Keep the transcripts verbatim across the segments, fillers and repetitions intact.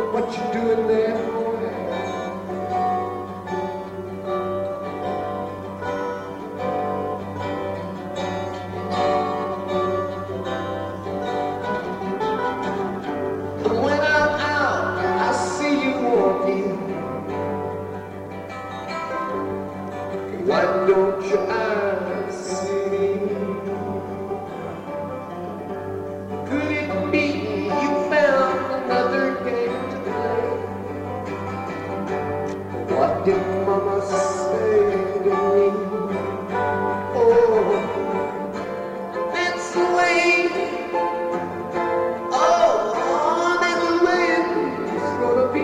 What you doing there, boy? When I'm out, I see you walking. Why don't your eyes see me? Could it be you found another game to play? What did Mama say to me? Oh, that's the way. Oh, that's the way it's gonna be.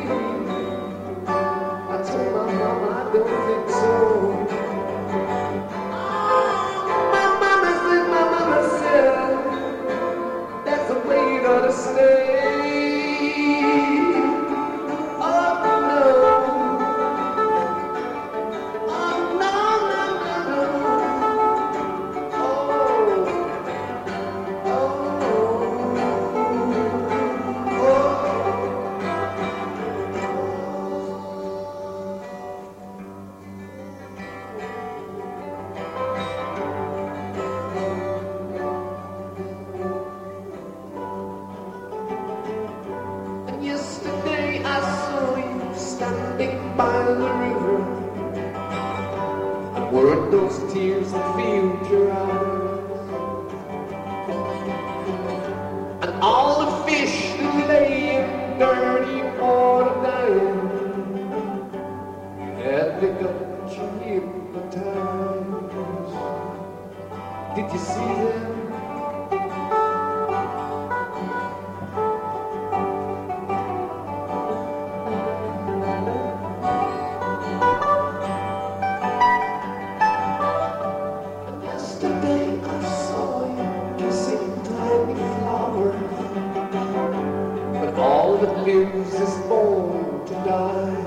I told my mama I don't think so. My mama said, my mama said, that's the way it ought to stay. Oh no. Oh no, no, no, no. Oh, oh, oh. And yesterday I saw you standing by the river. And weren't those tears that filled your eyes? And all the fish that lay in dirty water dying, had they got you hypnotized? Did you see them? Yesterday I saw you kissing tiny flowers, but all that lives is born to die.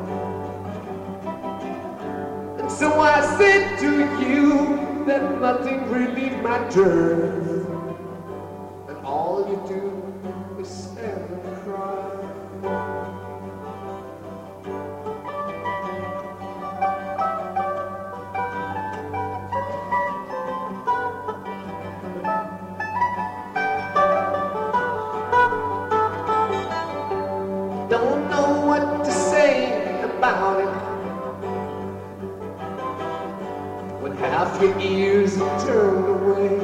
And so I said to you that nothing really matters, and all you do is stand and cry. Don't know what to say about it when half your ears are turned away.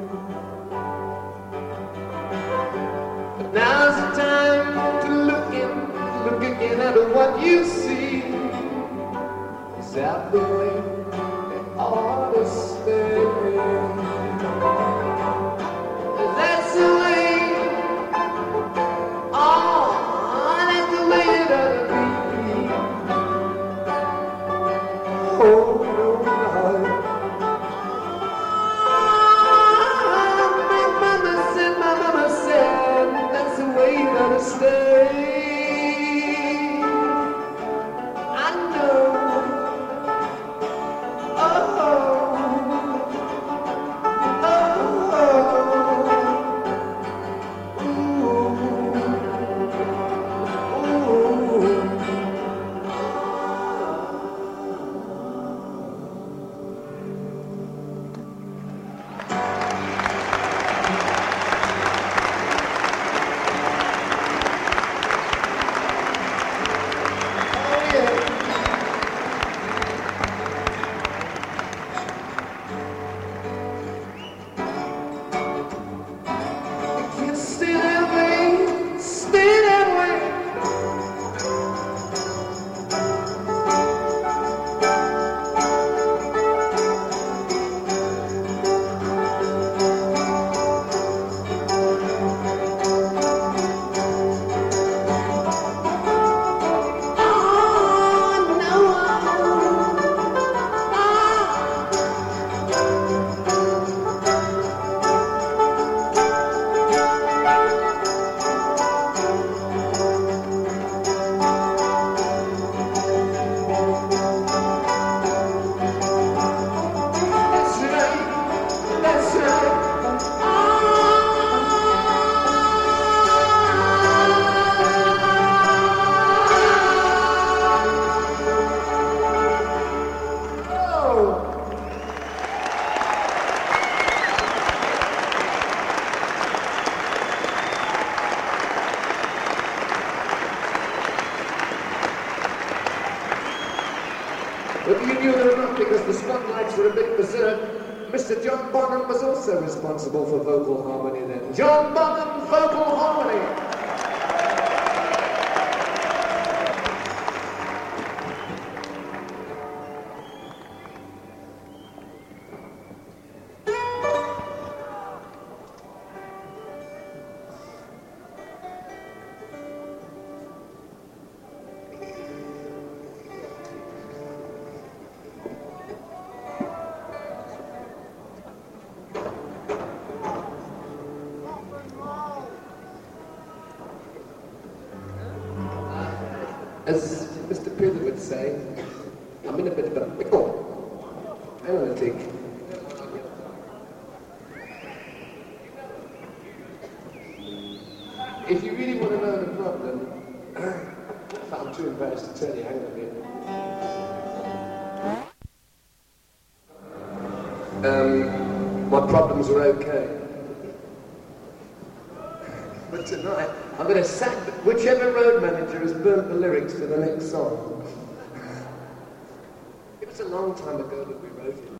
But now's the time to look in, look again at what you see. Is that the way it ought to stay? That's the way. Oh, that's the way it ought to be. Oh no, Lord. My mama said, my mama said, that's the way it ought to stay. I know, Whether you knew it or not, because the spotlights were a bit berserk, Mister John Bonham was also responsible for vocal harmony then. John Bonham, vocal harmony! As Mister Peter would say, I'm in a bit of a pickle. Hang on a tick. If you really want to know the problem, if I'm too embarrassed to tell you, hang on a bit. Um, my problems are okay. But tonight, I'm going to sack whichever road manager has burnt the lyrics for the next song. It was a long time ago that we wrote it.